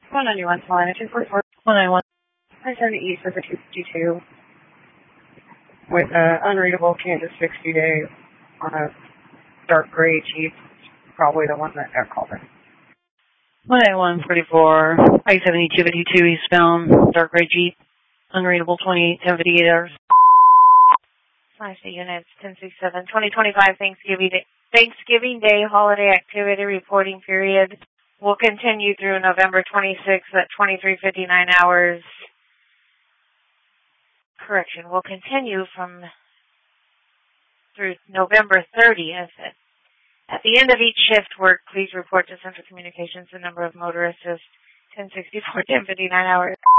191 Salina 244. 191. I turned east of the 252 with unreadable Kansas 60-day on a dark gray Jeep, probably the one that got called in. 19144, I-7252 eastbound, dark gray Jeep, unreadable 1058 hours. Flash units 1067, 2025 Thanksgiving Day holiday activity reporting period will continue through November 26th at 23:59 hours. Correction, will continue through November 30th. At the end of each shift work, please report to Central Communications the number of motorists 1064, 1059 hours.